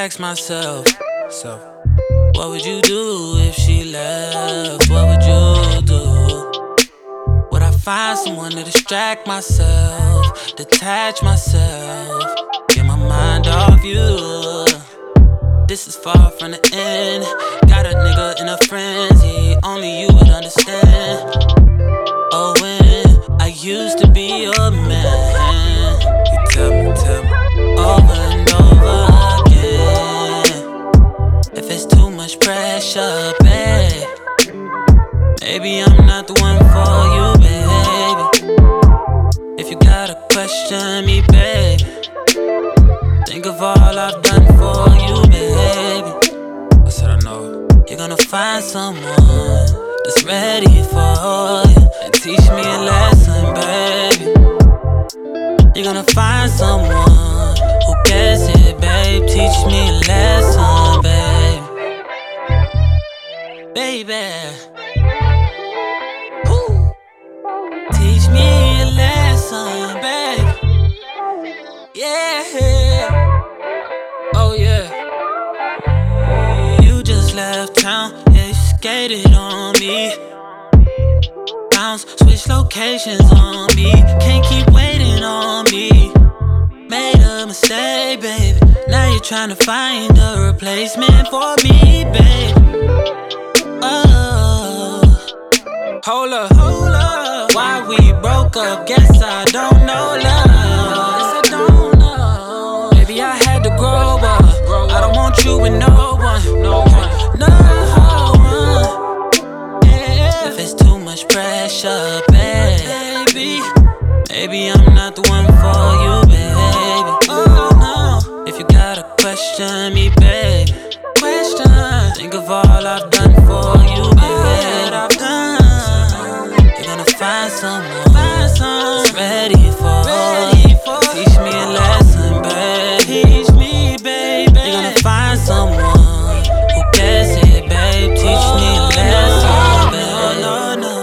ask myself, so what would you do if she left? What would you do? Would I find someone to distract myself, detach myself, get my mind off you? This is far from the end. Got a nigga in a frenzy, only you would understand. Oh, when I used to be your man, you tell me over and over again. If it's too much pressure, babe, maybe I'm not the one for you, baby. If you gotta question me, babe, think of all I've done for you, baby. I said I know you're gonna find someone that's ready for you and teach me a lesson, baby. You're gonna find someone who gets it, babe. Teach me a lesson, babe. Baby, ooh. Teach me a lesson, babe. Yeah. Oh yeah. You just left town, yeah, you skated on me. Bounce, switch locations on me. Can't keep waiting on me. Made a mistake, baby. Now you're trying to find a replacement for me, babe. Oh, hold up. Why we broke up? Guess I don't know love. Guess I don't know. Maybe I had to grow up. I don't want you with no one. Yeah. If it's too much pressure, baby, maybe I'm not the one for you, baby. Oh no. If you gotta question me, babe, think of all I've done for you, baby. You're gonna find someone that's ready for you. Teach me a lesson, babe. You're gonna find someone who gets it, babe. Teach me a lesson, babe. No.